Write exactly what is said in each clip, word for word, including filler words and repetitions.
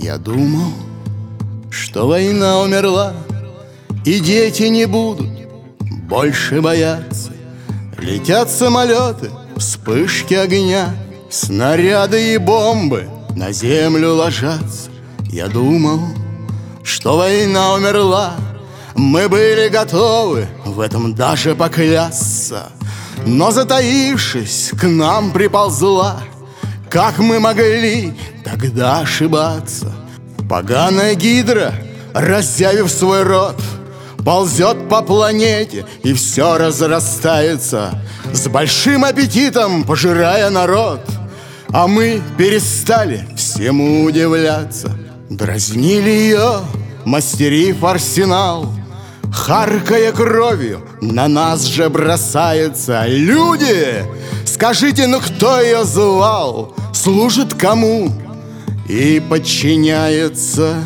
Я думал, что война умерла, и дети не будут больше бояться. Летят самолеты, вспышки огня, снаряды и бомбы на землю ложатся. Я думал, что война умерла, мы были готовы в этом даже поклясться. Но, затаившись, к нам приползла. Как мы могли тогда ошибаться? Поганая гидра, разъявив свой рот, ползет по планете, и все разрастается, с большим аппетитом пожирая народ. А мы перестали всему удивляться, дразнили ее, мастерив арсенал. Харкая кровью, на нас же бросается. Люди, скажите, ну кто ее звал? Служит кому и подчиняется?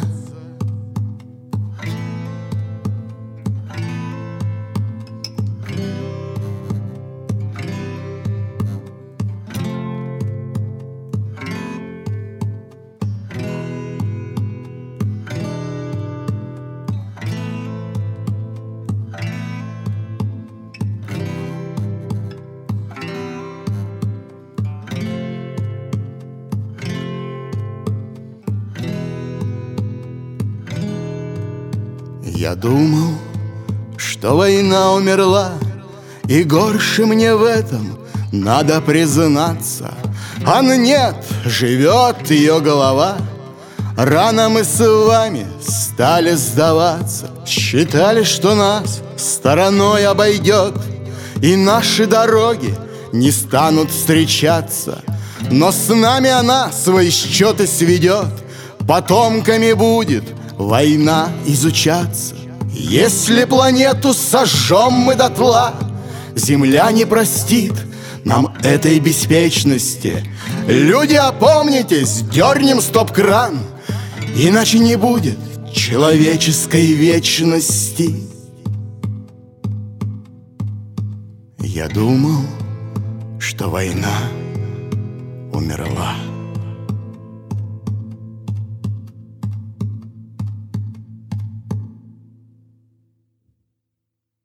Я думал, что война умерла, и горше мне в этом надо признаться. А нет, живет ее голова. Рано мы с вами стали сдаваться, считали, что нас стороной обойдет, и наши дороги не станут встречаться. Но с нами она свои счеты сведет, потомками будет война изучаться. Если планету сожжем мы дотла, Земля не простит нам этой беспечности. Люди, опомнитесь, дернем стоп-кран, иначе не будет человеческой вечности. Я думал, что война умерла.